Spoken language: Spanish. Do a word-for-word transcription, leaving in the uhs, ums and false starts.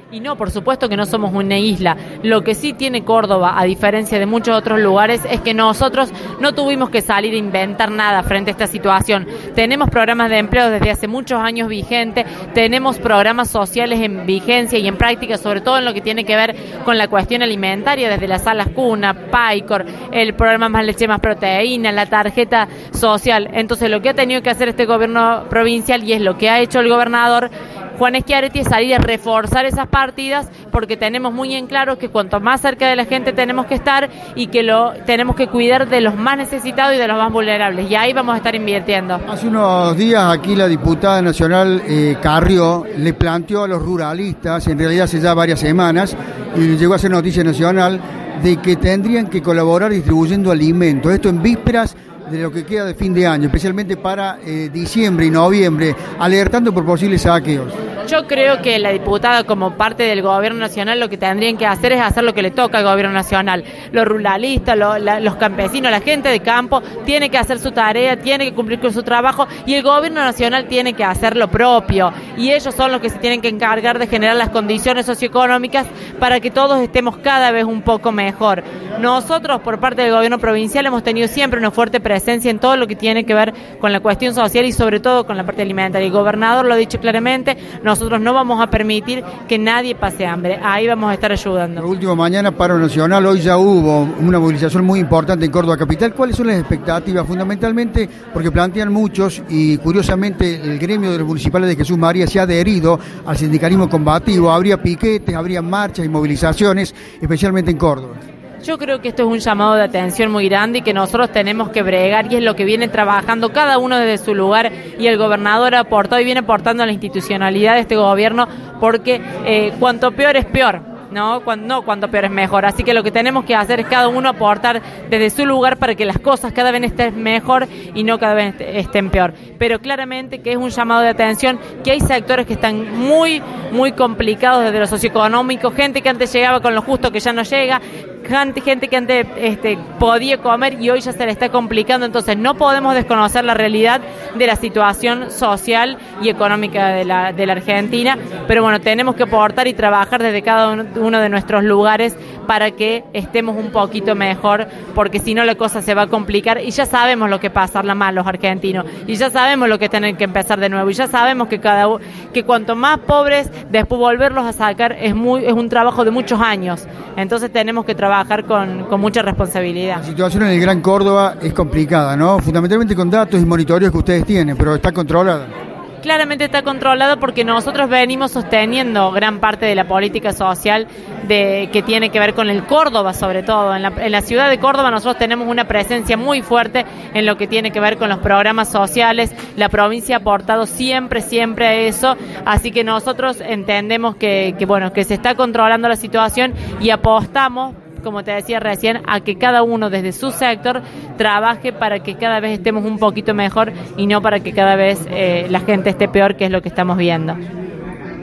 Y no, por supuesto que no somos una isla. Lo que sí tiene Córdoba, a diferencia de muchos otros lugares, es que nosotros no tuvimos que salir a inventar nada frente a esta situación. Tenemos programas de empleo desde hace muchos años vigentes, tenemos programas sociales en vigencia y en práctica, sobre todo en lo que tiene que ver con la cuestión alimentaria, desde las salas cuna, PAICOR, el programa Más Leche Más Proteína, la tarjeta social. Entonces, lo que ha tenido que hacer este gobierno provincial, y es lo que ha hecho el gobernador Juan Schiaretti, es salir a reforzar esas partidas, porque tenemos muy en claro que cuanto más cerca de la gente tenemos que estar y que lo tenemos que cuidar de los más necesitados y de los más vulnerables, y ahí vamos a estar invirtiendo. Hace unos días aquí la diputada nacional eh, Carrió le planteó a los ruralistas, en realidad hace ya varias semanas, y llegó a ser noticia nacional, de que tendrían que colaborar distribuyendo alimentos, esto en vísperas de lo que queda de fin de año, especialmente para eh, diciembre y noviembre, alertando por posibles saqueos. Yo creo que la diputada, como parte del gobierno nacional, lo que tendrían que hacer es hacer lo que le toca al gobierno nacional. Los ruralistas, lo, la, los campesinos, la gente de campo tiene que hacer su tarea, tiene que cumplir con su trabajo, y el gobierno nacional tiene que hacer lo propio, y ellos son los que se tienen que encargar de generar las condiciones socioeconómicas para que todos estemos cada vez un poco mejor. Nosotros, por parte del gobierno provincial, hemos tenido siempre una fuerte presencia en todo lo que tiene que ver con la cuestión social y sobre todo con la parte alimentaria. El gobernador lo ha dicho claramente, nosotros no vamos a permitir que nadie pase hambre, ahí vamos a estar ayudando. Por último, mañana paro nacional, hoy ya hubo una movilización muy importante en Córdoba capital. ¿Cuáles son las expectativas? Fundamentalmente porque plantean muchos, y curiosamente el gremio de los municipales de Jesús María se ha adherido al sindicalismo combativo, habría piquetes, habría marchas y movilizaciones, especialmente en Córdoba. Yo creo que esto es un llamado de atención muy grande y que nosotros tenemos que bregar, y es lo que viene trabajando cada uno desde su lugar, y el gobernador aportó y viene aportando a la institucionalidad de este gobierno, porque eh, cuanto peor es peor. No, cuando, no cuanto peor es mejor. Así que lo que tenemos que hacer es cada uno aportar desde su lugar para que las cosas cada vez estén mejor y no cada vez estén peor. Pero claramente que es un llamado de atención, que hay sectores que están muy, muy complicados desde lo socioeconómico, gente que antes llegaba con lo justo que ya no llega, gente, gente que antes este, podía comer y hoy ya se le está complicando. Entonces no podemos desconocer la realidad de la situación social y económica de la, de la Argentina, pero bueno, tenemos que aportar y trabajar desde cada uno uno de nuestros lugares para que estemos un poquito mejor, porque si no la cosa se va a complicar, y ya sabemos lo que pasarla mal los argentinos, y ya sabemos lo que tienen que empezar de nuevo, y ya sabemos que cada que cuanto más pobres, después volverlos a sacar es muy es un trabajo de muchos años. Entonces tenemos que trabajar con, con mucha responsabilidad. La situación en el Gran Córdoba es complicada, ¿no? Fundamentalmente con datos y monitoreos que ustedes tienen, pero está controlada. Claramente está controlado porque nosotros venimos sosteniendo gran parte de la política social de que tiene que ver con el Córdoba, sobre todo. En la, en la ciudad de Córdoba nosotros tenemos una presencia muy fuerte en lo que tiene que ver con los programas sociales. La provincia ha aportado siempre, siempre a eso. Así que nosotros entendemos que, que, bueno, que se está controlando la situación y apostamos, como te decía recién, a que cada uno desde su sector trabaje para que cada vez estemos un poquito mejor y no para que cada vez eh, la gente esté peor, que es lo que estamos viendo.